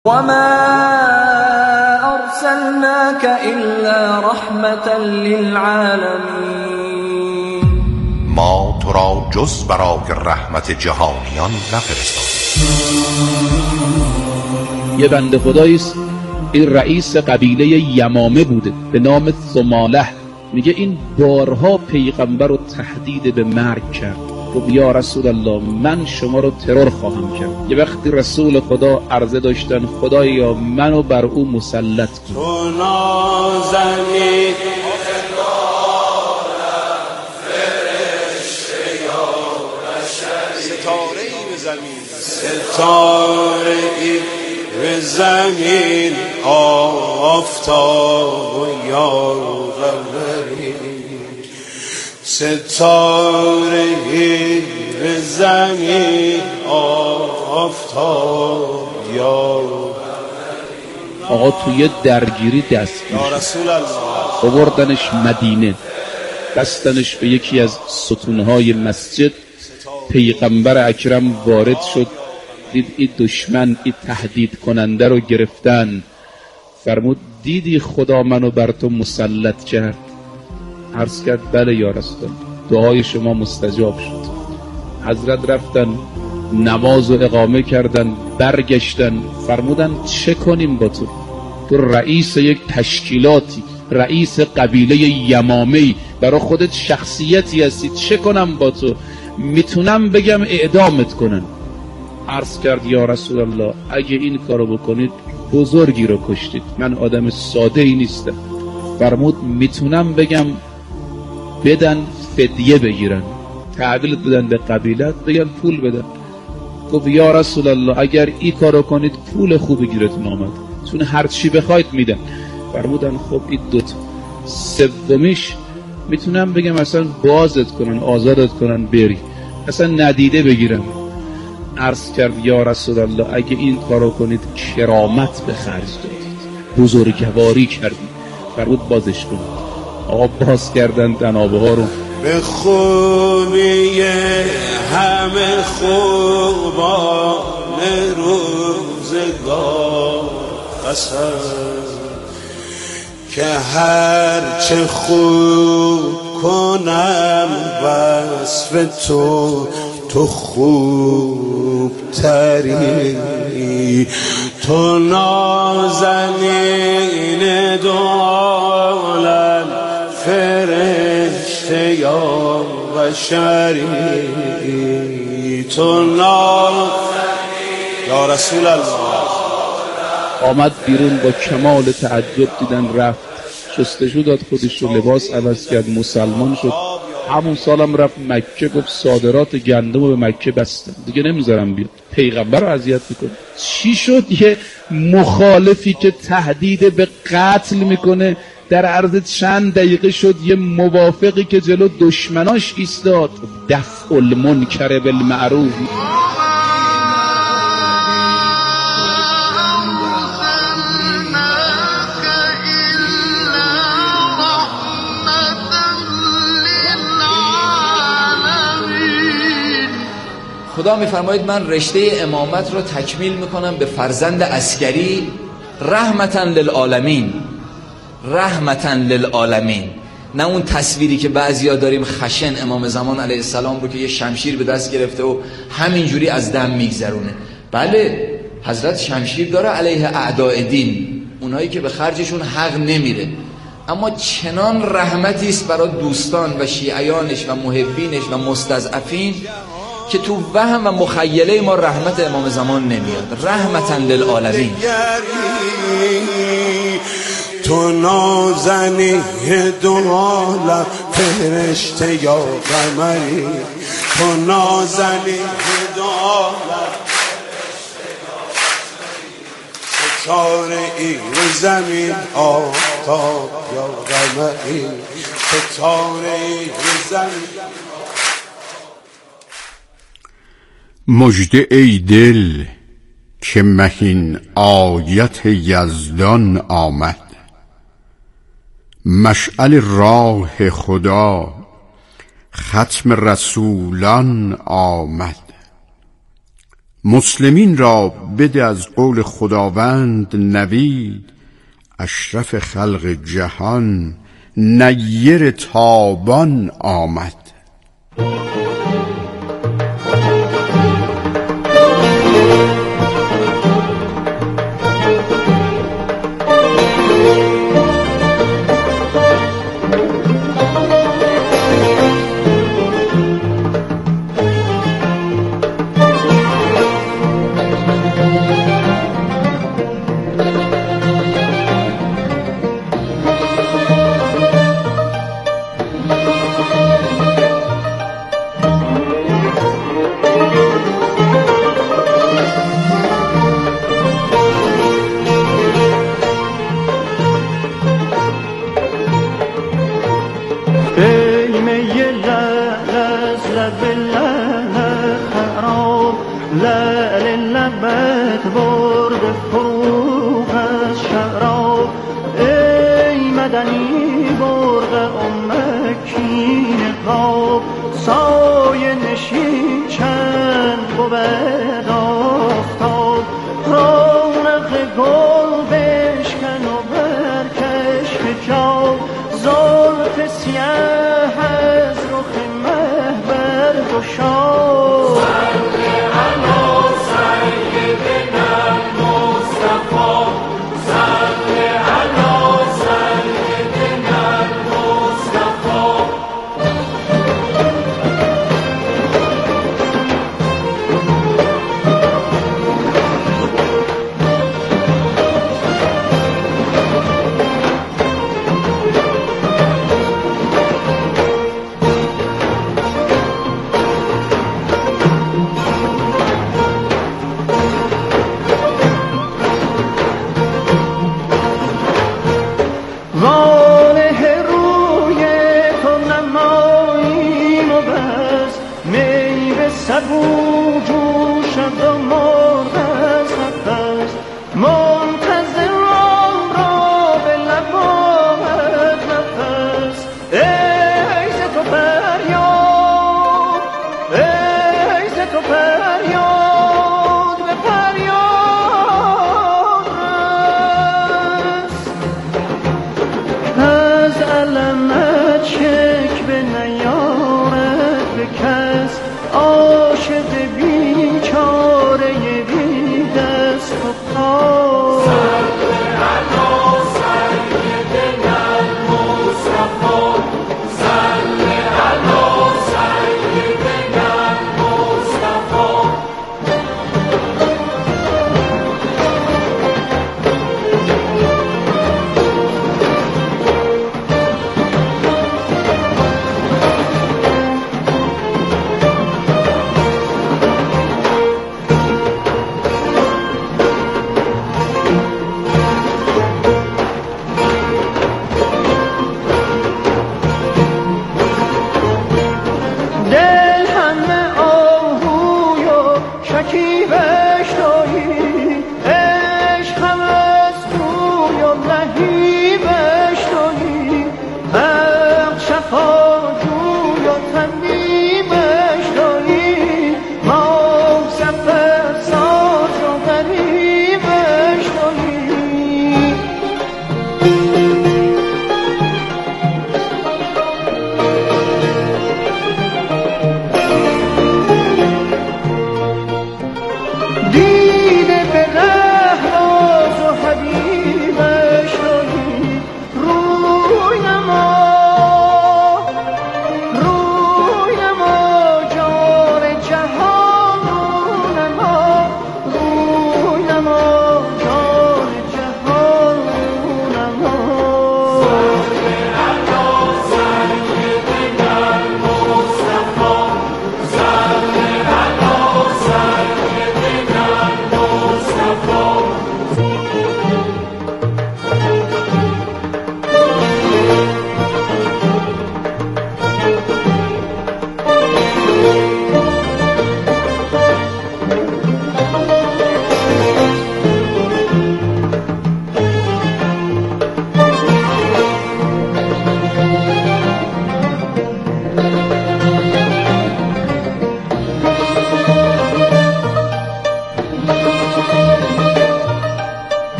وما أرسلناك إلا رحمة للعالمين. ما تو را جز برای رحمت جهانیان نفرستادیم. یه بنده خداییست، این رئیس قبیله یمامه بوده به نام ثماله. میگه این بارها پیغمبر رو تهدید به مرگ کرد. گفت یا رسول الله من شما رو ترور خواهم کرد. یه وقتی رسول خدا عرضه داشتن خدایا منو بر او مسلط کن. تو نازنی ستاره‌ای به زمین آفتاب و یا قمری، ستاره‌ای به زمین آفتاب یا آقا توی درگیری دستگیر یا رسول الله آوردنش مدینه، بستنش به یکی از ستونهای مسجد. پیغمبر اکرم وارد شد، دید این دشمن این تهدید کننده رو گرفتن. فرمود دیدی خدا منو بر تو مسلط کرد؟ عرض کرد بله یا رسول الله، دعای شما مستجاب شد. حضرت رفتن نماز و اقامه کردن، برگشتن فرمودن چه کنیم با تو؟ تو رئیس یک تشکیلاتی، رئیس قبیله یمامه‌ای، برای خودت شخصیتی هستی، چه کنم با تو؟ میتونم بگم اعدامت کنن. عرض کرد یا رسول الله اگه این کارو بکنید بزرگی رو کشتید، من آدم ساده ای نیستم. فرمود میتونم بگم بدن فدیه بگیرن، تحویلت بدن به قبیلت، بگن پول بدن. گفت یا رسول الله اگر این کارو کنید پول خوبی گیرتون آمد، چون هر چی بخواید میدن. فرمودن خب این دوتا. سومیش میتونم بگم اصلا بازت کنن، آزادت کنن بری، اصلا ندیده بگیرم. عرض کرد یا رسول الله اگه این کارو کنید کرامت به خرج دادید، بزرگواری کردید. فرمود بازش کنید. آقا باز کردن تنابه ها رو. به خوبی همه خوبان روزگار قسم که هرچه خوب کنم وصف تو خوب تری، تو نازنین دو عالم فرشته یا بشری، تو نازنین یا رسول الله. آمد بیرون با کمال تعجب، دیدن رفت شستشو داد، خودش رو لباس عوض کرد، مسلمان شد. همون سالم رفت مکه، گفت صادرات گندم رو به مکه بستن دیگه نمیذارم بیاد، پیغمبر رو اذیت میکنه. چی شد؟ یه مخالفی که تهدید به قتل میکنه در عرض چند دقیقه شد یه موافقی که جلو دشمناش ایستاد. دفع المنکر بالمعروف. خدا میفرماید من رشته امامت رو تکمیل میکنم به فرزند عسکری رحمتاً للعالمین. رحمتاً للعالمین، نه اون تصویری که بعضیا داریم خشن امام زمان علیه السلام رو که یه شمشیر به دست گرفته و همینجوری از دم میگذرونه. بله حضرت شمشیر داره علیه اعداء دین، اونایی که به خرجشون حق نمیره، اما چنان رحمتی است برای دوستان و شیعیانش و محبینش و مستضعفین که تو وهم و مخیله ما رحمت امام زمان نمیاد. رحمتاً للعالمین. تو نازنی دو عالم فرشته یا قمری، تو نازنی دو عالم ستاره ای زمین آفتاب یا قمری، ستاره ای زمین. مژده ای دل که مهین آیت یزدان آمد، مشعل راه خدا ختم رسولان آمد. مسلمین را بده از قول خداوند نوید، اشرف خلق جهان نیر تابان آمد.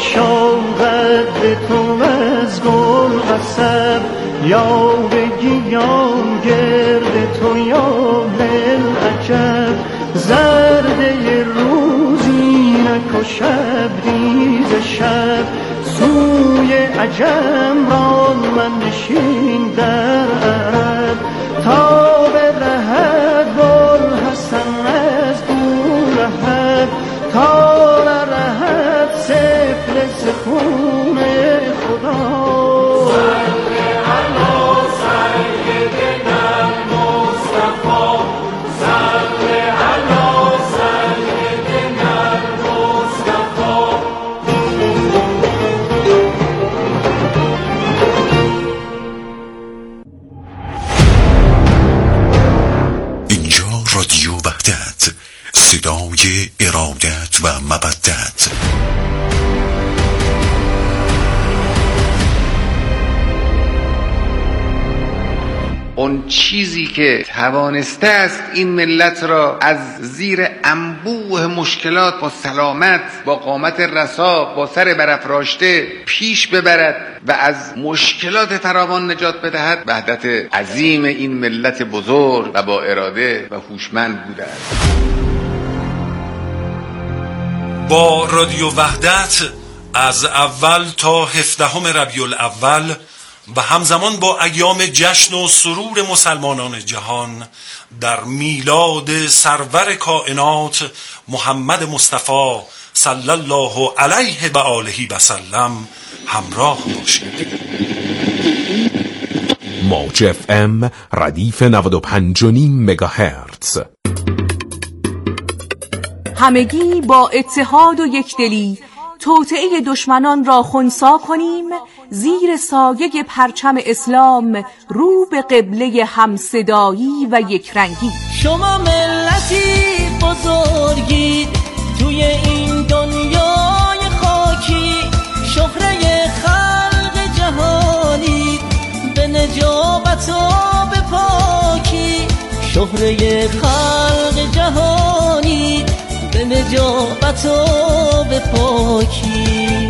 شاقد تو از گل قصب یا بگیان گرد تو یا بالعجب زرده روزینک و شبریز شب سوی عجم ران من نشین در عرب تا برهد بوالحسن از بولهب تا نرهد سفل سخون خدا صدای ارادت و مودت. اون چیزی که توانسته است این ملت را از زیر انبوه مشکلات با سلامت، با قامت رسا، با سر برافراشته پیش ببرد و از مشکلات فراوان نجات بدهد، وحدت عظیم این ملت بزرگ و با اراده و هوشمند بوده است. با رادیو وحدت از اول تا 17 ربیع الاول و همزمان با ایام جشن و سرور مسلمانان جهان در میلاد سرور کائنات محمد مصطفی صلی الله علیه و آله و سلم همراه باشید. موج اف ام ردیف 95.5 مگاهرتز. همگی با اتحاد و یکدلی توطئه دشمنان را خنثی کنیم، زیر سایه پرچم اسلام رو به قبله همصدایی و یکرنگی. شما ملتی بزرگید توی این دنیای خاکی، شهره خلق جهانی به نجابت و به پاکی، شهره خلق جهانی به نجابت و به پاکی.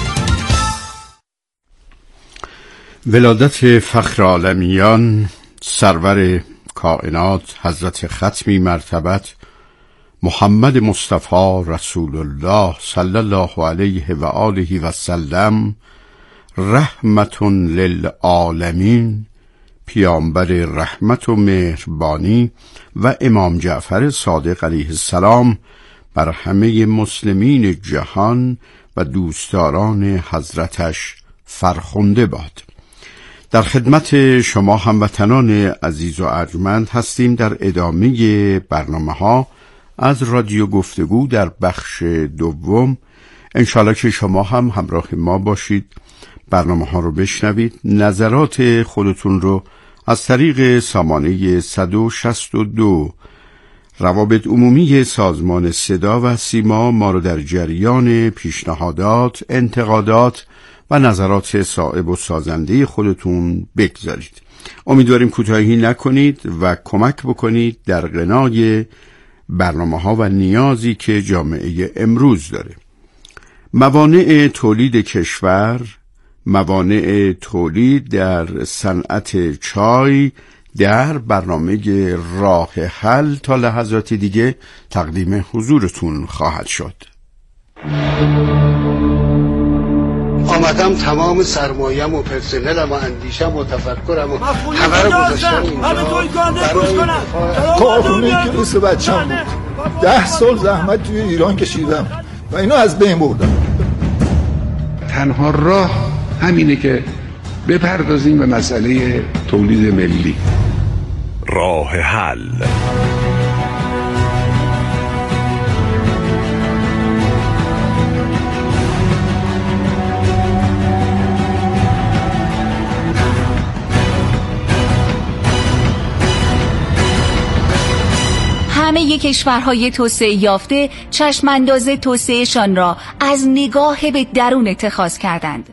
ولادت فخر عالمیان سرور کائنات حضرت ختمی مرتبت محمد مصطفی رسول الله صلی الله علیه و آله و سلم رحمت للعالمین، پیامبر رحمت و مهربانی و امام جعفر صادق علیه السلام بر همه مسلمین جهان و دوستداران حضرتش فرخنده باد. در خدمت شما هموطنان عزیز و ارجمند هستیم در ادامه برنامه‌ها از رادیو گفتگو در بخش دوم. انشالله که شما هم همراه ما باشید، برنامه‌ها رو بشنوید، نظرات خودتون رو از طریق سامانه 162 روابط عمومی سازمان صدا و سیما ما رو در جریان پیشنهادات، انتقادات و نظرات صائب و سازنده خودتون بگذارید. امیدواریم کوتاهی نکنید و کمک بکنید در غنای برنامه‌ها و نیازی که جامعه امروز داره. موانع تولید کشور، موانع تولید در صنعت چای در برنامه راه حل تا لحظات دیگه تقدیم حضورتون خواهد شد. آمدم تمام سرمایه‌ام و پرسنلم و اندیشم و تفکرم و همه رو گذاشتم اینجا. کارخونه که مثل بچه‌م بود. 10 سال زحمت توی ایران کشیدم و اینو از بین بردم. تنها راه همینه که بپردازیم به مسئله تولید ملی. راه حل. همه کشورهای توسعه یافته چشمانداز توسعهشان را از نگاه به درون اتخاذ کردند.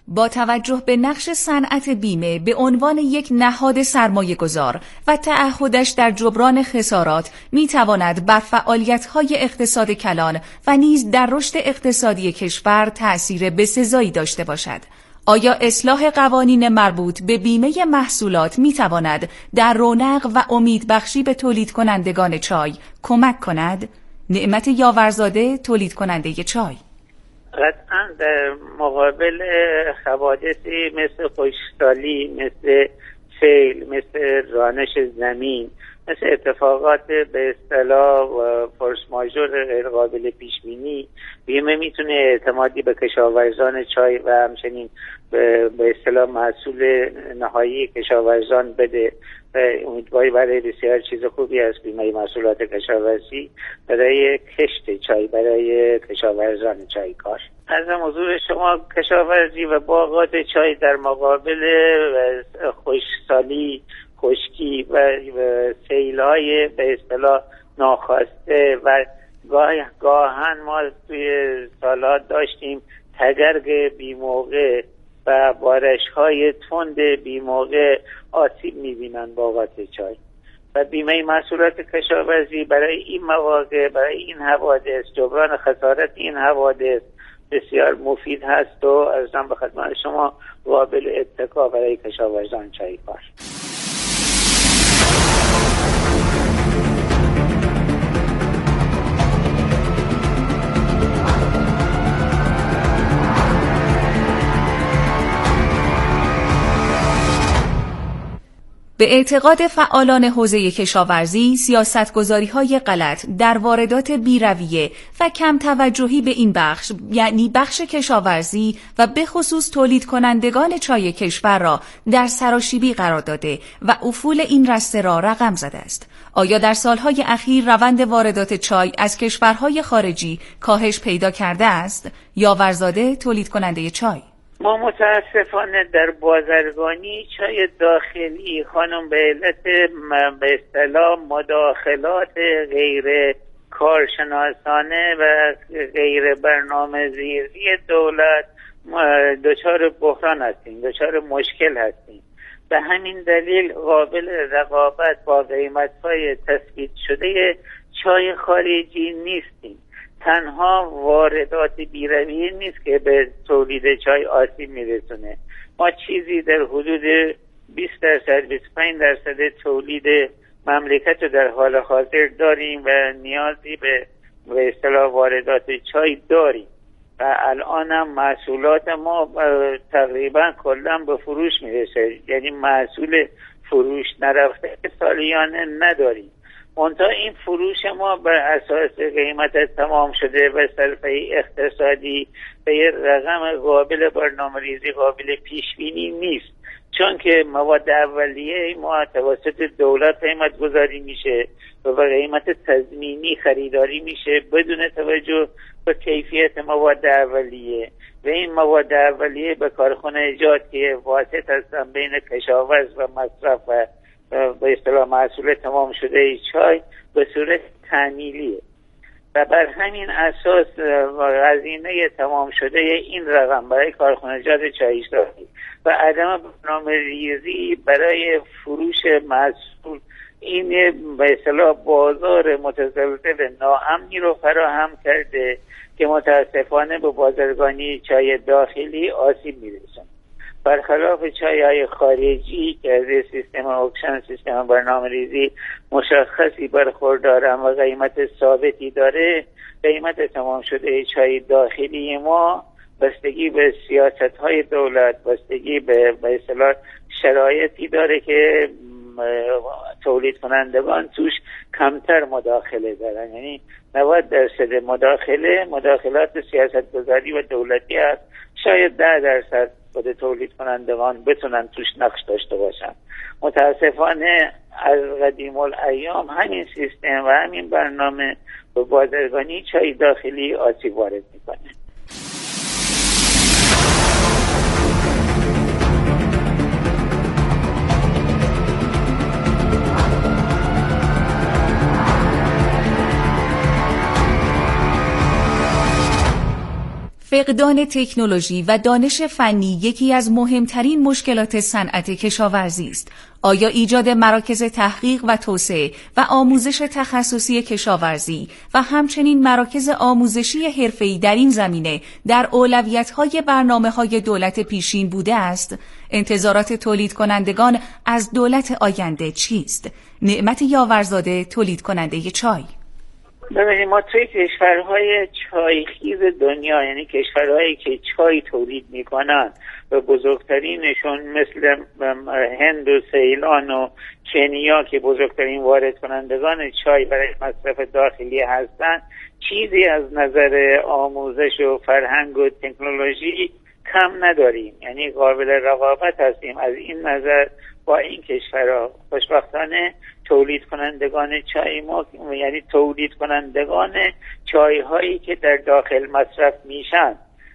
با توجه به نقش صنعت بیمه به عنوان یک نهاد سرمایه گذار و تعهدش در جبران خسارات میتواند بر فعالیت‌های اقتصاد کلان و نیز در رشد اقتصادی کشور تأثیر بسزایی داشته باشد. آیا اصلاح قوانین مربوط به بیمه محصولات میتواند در رونق و امیدبخشی به تولید کنندگان چای کمک کند؟ نعمت یاورزاده، تولید کننده چای: قطعا در مقابل حوادثی مثل خشکسالی، مثل سیل، مثل رانش زمین، مثل اتفاقات به اصطلاح فورس ماژور غیر قابل پیش بینی، بیمه میتونه اعتمادی به کشاورزان چای و همچنین به اصطلاح محصول نهایی کشاورزان بده و امیدواری برای بسیار چیز خوبی است بیمه محصولات کشاورزی برای کشت چای، برای کشاورزان چایکار. از حضور شما کشاورزی و باغات چای در مقابل خشکسالی، خشکی و سیل‌های به اصطلاح ناخواسته و گاهن ما توی سالات داشتیم تگرگ بیموقع و بارش‌های تند بیموقع آسیب می‌بینن باغات چای و بیمه محصولات کشاورزی برای این مواقع، برای این حوادث، جبران خسارت این حوادث بسیار مفید هست و عرضم به خدمت شما قابل اتکا برای کشاورزان چایکار. به اعتقاد فعالان حوزه کشاورزی، سیاستگذاری‌های غلط در واردات بی‌رویه و کم توجهی به این بخش، یعنی بخش کشاورزی و به خصوص تولید کنندگان چای کشور را در سراشیبی قرار داده و افول این رسته را رقم زده است. آیا در سالهای اخیر روند واردات چای از کشورهای خارجی کاهش پیدا کرده است؟ یاورزاده، تولید کننده چای: ما متاسفانه در بازرگانی چای داخلی خانم به علت به اصطلاح مداخلات غیر کارشناسانه و غیر برنامه‌ریزی دولت دچار بحران هستیم، دچار مشکل هستیم. به همین دلیل قابل رقابت با قیمت‌های تثبیت شده چای خارجی نیستیم. تنها واردات بی‌رویه نیست که به تولید چای آسیب میرسونه. ما چیزی در حدود 20% 25% تولید مملکت رو در حال حاضر داریم و نیازی به اصطلاح واردات چای داریم و الان هم محصولات ما تقریبا کلا به فروش میرسه، یعنی محصول فروش نرفته سالیانه نداریم. منتها این فروش ما بر اساس قیمت تمام شده و صرفه اقتصادی به یک رقم قابل برنامه‌ریزی، قابل پیشبینی نیست، چون که مواد اولیه ما توسط دولت قیمت گذاری میشه و به قیمت تضمینی خریداری میشه بدون توجه به کیفیت مواد اولیه و این مواد اولیه به کارخانجات که واسط هستن بین کشاورز و مصرف و به اصطلاح محصول تمام شده چای به صورت تعمیلیه و بر همین اساس هزینه تمام شده این رقم برای کارخانجات چایشتاری و عدم برنامه‌ریزی برای فروش محصول این به اصطلاح بازار متزلزل ناامنی رو فراهم کرده که متاسفانه به بازرگانی چای داخلی آسیب میرسونه. برخلاف چای‌های خارجی که از سیستم اوکشن، سیستم برنامه‌ریزی مشخصی برخوردارن و قیمت ثابتی داره، قیمت تمام شده چای داخلی ما بستگی به سیاست‌های دولت، بستگی به اصطلاح شرایطی داره که تولید کنندگان توش کمتر مداخله دارن، یعنی 90% مداخلات سیاست‌گذاری و دولتی است، شاید 10% خود تولید کنندگان بتونن توش نقش داشته باشن. متاسفانه از قدیم الایام همین سیستم و همین برنامه به بازرگانی چای داخلی آسیب وارد میکنه. فقدان تکنولوژی و دانش فنی یکی از مهمترین مشکلات صنعت کشاورزی است. آیا ایجاد مراکز تحقیق و توسعه و آموزش تخصصی کشاورزی و همچنین مراکز آموزشی حرفه‌ای در این زمینه در اولویت‌های برنامه‌های دولت پیشین بوده است؟ انتظارات تولید کنندگان از دولت آینده چیست؟ نعمت یاورزاده، تولید کننده چای. ببینید، ما توی کشورهای چایخیز دنیا، یعنی کشورهایی که چای تولید میکنن و بزرگترینشون مثل هند و سیلان و کنیا که بزرگترین وارد کنندگان چای برای مصرف داخلی هستند، چیزی از نظر آموزش و فرهنگ و تکنولوژی کم نداریم، یعنی قابل رقابت هستیم. از این نظر با این کشورها خوشبختانه تولید کنندگان چای ما، یعنی تولید کنندگان چای هایی که در داخل مصرف میشن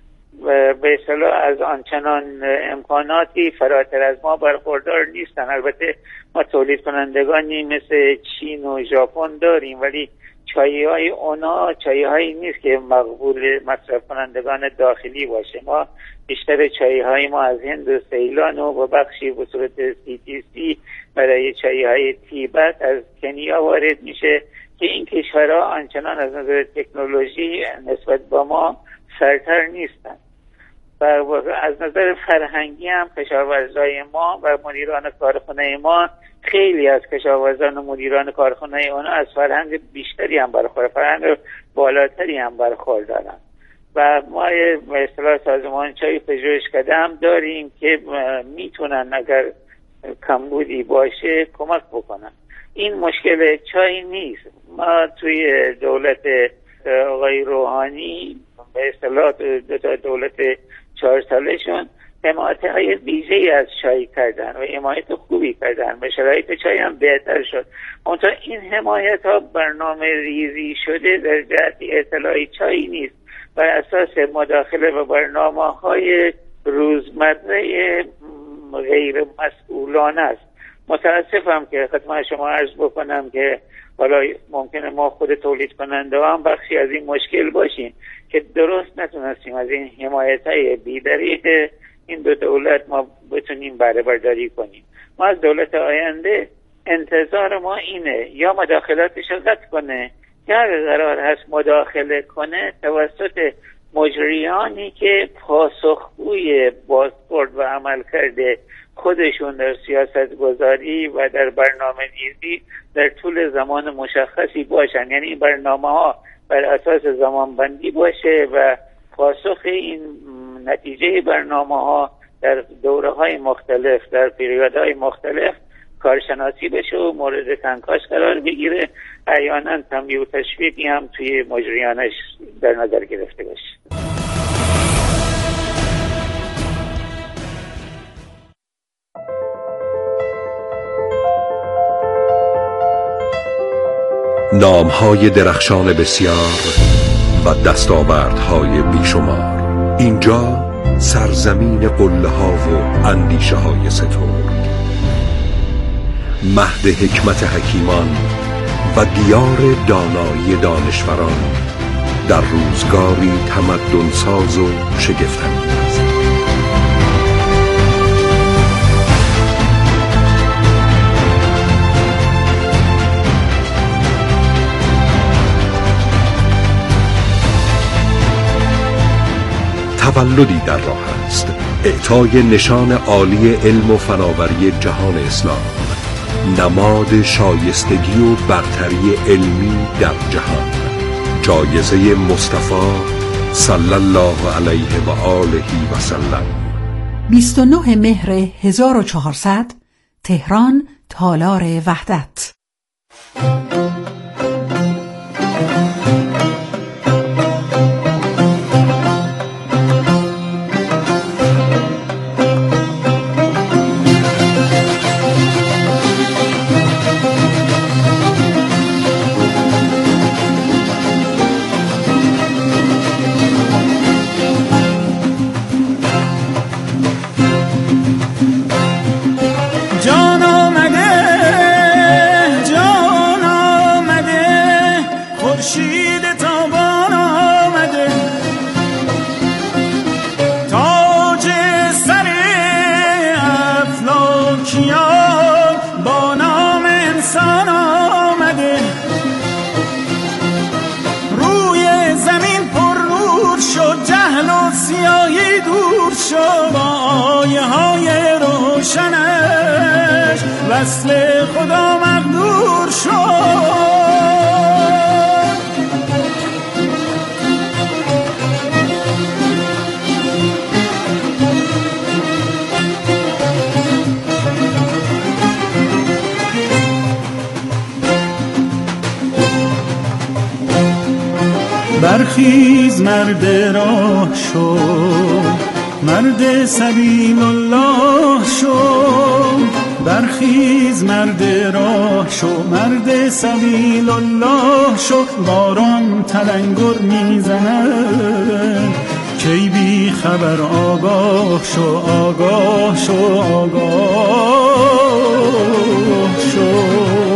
به اصطلاح از آنچنان امکاناتی فراتر از ما برخوردار نیستن. البته ما تولید کنندگانی مثل چین و ژاپن داریم، ولی چای های اونا چای هایی نیست که مقبول مصرف کنندگان داخلی باشه. ما بیشتر چای های ما از هند و سیلان و بخشی به صورت CTC برای چای های تیبت از کنیا وارد میشه که این کشورها آنچنان از نظر تکنولوژی نسبت با ما سرتر نیستن. و از نظر فرهنگی هم کشاورزای ما و مدیران کارخانه ما، خیلی از کشاورزان و مدیران کارخانه اونا از فرهنگ بیشتری هم فرهنگ بالاتری هم برخوردارن. و ما به اصطلاح سازمان چای پژوهشکده هم داریم که میتونن اگر کمبودی باشه کمک بکنن. این مشکل چای نیست. ما توی دولت آقای روحانی به اصطلاح دولت 4 سالشون حمایت‌های ویژه‌ای از چای کردن و حمایت خوبی کردن و شرایط چای هم بهتر شد. اونطور این حمایت‌ها برنامه ریزی شده در جهت اطلاع چای نیست، بر اساس مداخله و برنامه‌های روزمره غیر مسئولانه است. متاسفم که خدمت شما عرض بکنم که حالا ممکنه ما خود تولید کننده هم بخشی از این مشکل باشیم که درست نتونستیم از این حمایت‌های بی‌دریغ این دو دولت ما بتونیم بهره برداری کنیم. ما از دولت آینده انتظار ما اینه یا مداخلاتش رو قطع کنه یا اگر قرار هست مداخله کنه توسط مجریانی که پاسخگوی بازخورد و عمل کرده خودشون در سیاست گذاری و در برنامه ریزی در طول زمان مشخصی باشن. یعنی این برنامه ها بر اساس زمان بندی باشه و پاسخ این نتیجه برنامه ها در دوره های مختلف در پیریودهای مختلف کارشناسی بشه و مورد کنکاش قرار بگیره، احیانا تنبیه و تشویقی هم توی مجریانش در نظر گرفته باشه. نام‌های درخشان بسیار و دستاوردهای بیشمار. اینجا سرزمین قله‌ها و اندیشه‌های سترگ، مهد حکمت حکیمان و دیار دانایی دانشوران در روزگاری تمدن‌ساز و شگفت‌انگیز. تولدی در راه است، اعطای نشان عالی علم و فناوری جهان اسلام، نماد شایستگی و برتری علمی در جهان، جایزه مصطفی صلی الله علیه و آله و سلم. 29 مهر 1400 تهران، تالار وحدت. کیان با نام انسان آمده، روی زمین پر نور شد، جهل و سیاهی دور شد، با آیه های روشنش وصل خدا مقدور شد. برخیز مرد راه شو، مرد سبیل الله شو، برخیز مرد راه شو، مرد سبیل الله شو. باران تلنگر میزند کی بی خبر آگاه شو، آگاه شو، آگاه شو.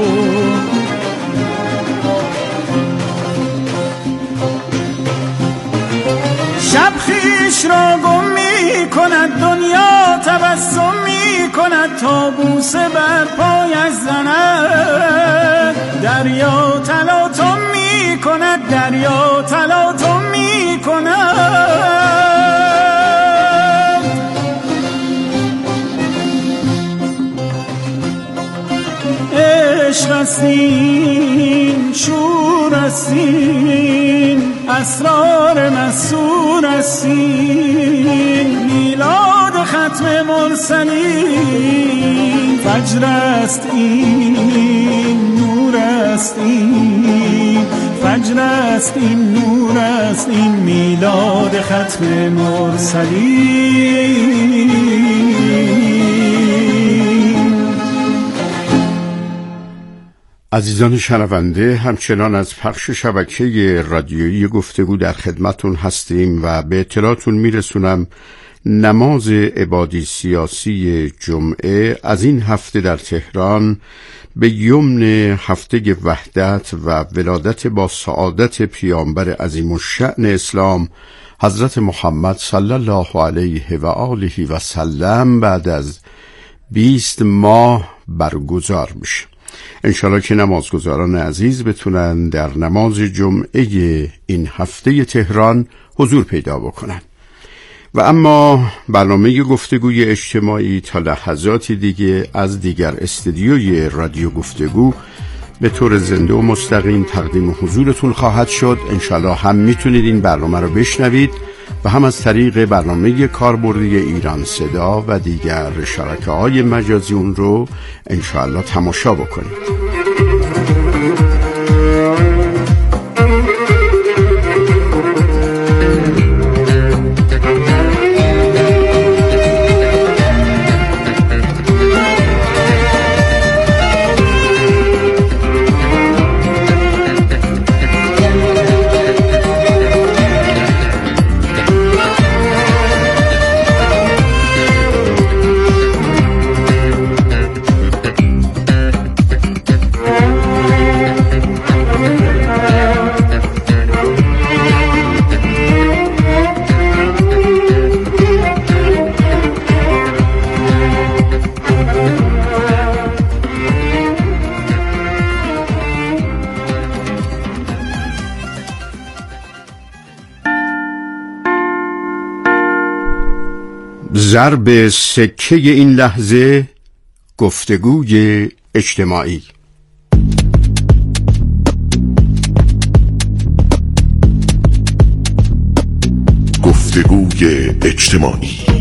شب خیش را گم می کند، دنیا تبسم می کند تا بوسه بر پایش زند. دریا تلاطم می کند، دریا تلاطم می کند. عشق استین، شور استین، اسرار مسور استین، میلاد ختم مرسلین. فجر است این، نور است این، فجر است این، نور است این، میلاد ختم مرسلین. عزیزان شنونده، همچنان از پخش شبکه رادیویی گفتگو در خدمتون هستیم و به اطلاعتون میرسونم نماز عبادی سیاسی جمعه از این هفته در تهران به یمن هفته وحدت و ولادت با سعادت پیامبر عظیم الشأن اسلام حضرت محمد صلی الله علیه و آله و سلم بعد از 20 ماه برگزار میشه. انشالله که نمازگزاران عزیز بتونن در نماز جمعه این هفته تهران حضور پیدا بکنن. و اما برنامه گفتگوی اجتماعی تا لحظاتی دیگه از دیگر استودیوی رادیو گفتگو به طور زنده و مستقیم تقدیم حضورتون خواهد شد. انشالله هم میتونید این برنامه رو بشنوید و هم از طریق برنامه کاربردی ایران صدا و دیگر شبکه‌های مجازی اون رو انشالله تماشا بکنید. ضرب سکه این لحظه گفتگوی اجتماعی. گفتگوی اجتماعی.